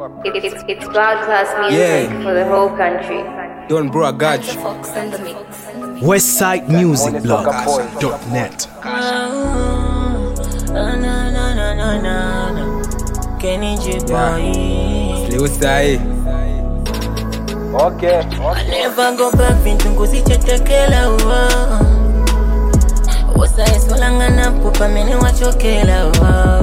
It's cloud class music for the whole country. Don bro, I got you. WestsideMusicBlog.net. Kenny J boy. Leo sai. Okay. I never go back vintungu sichetekela wa. Wasa eswalanga na pupa mene wachokela wa.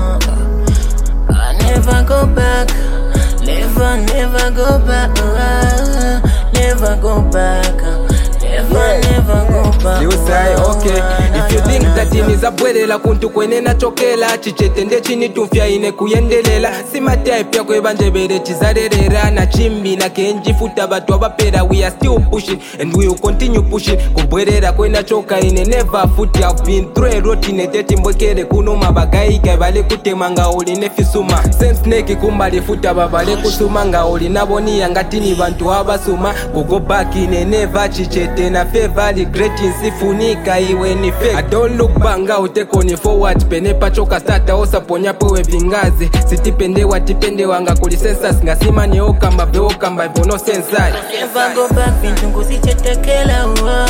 I never go back. Never go back. Never go back. Never go back. Leo sai, okay. If you think that iniza bwelela kuntu kwene nachokela chichetende chini tumfya ine kuyendelela sima type ya kwebanjebere chizarerera na chimbi na kenji futa batu abapera. We are still pushing and we will continue pushing. Kubwerera kwena choka ine never foot. I've been through a road in a tete mbwekere kuno mabagai bale kutemanga oli nefisuma sense neki kumbali futa babale kusumanga oli naboni yangatini bantu abasuma. Go back in a never chichete na favor greatness ifunika iwe ni fake. I don't look banga utekoni forward pene pachoka starta osa ponyapo we vingazi sitipende watipende wanga kulisensa singasima ni okamba be okamba ivono sensai. Never go back vintungu sichetekela wa.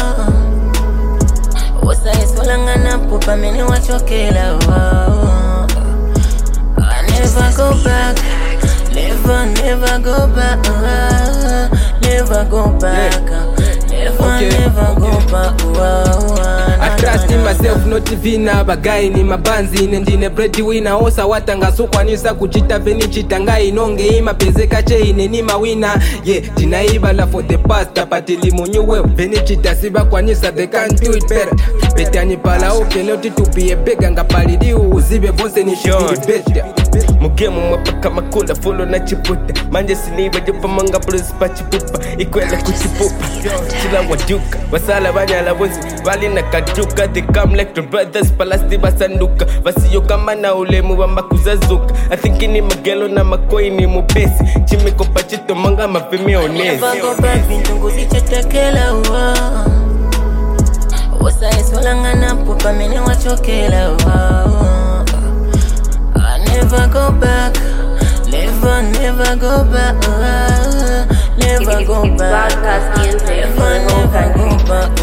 Wasa eswalanga na pupa mene wachokela wa. I never go back. Never go back. Never go back. Never go back. I trust in myself, not vina bagai ni mabanzi nendine breadwinner osa watanga sokwanisa kuchita veni chitanga inonge ima pezeka cheine ni mawina tinaibala for the past apatili munyuwe veni chita siba kwanisa they can't do it better betani pala okay not to be a bega ngapalidi uzibe bonse ni shit better mugemu mwapaka makula fulo na chiputa manje siniba jopa manga blues pachipupa ikwela kuchipupa chila waduka wasala banyala bonzi vali na kaduka they come like the brothers palasti basanduka vasiyo kama na ulemu wa makuzazuka I think ni magelo na makoi ni mupesi chimiko pachito manga mapimi onezi. Never go back vintungu sichetekela wa. Wasa eswalanga na pupa mene wachokela wa. I never go back. Never go back. Never go back. Never go back.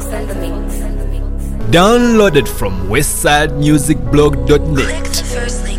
Downloaded from WestsideMusicBlog.net.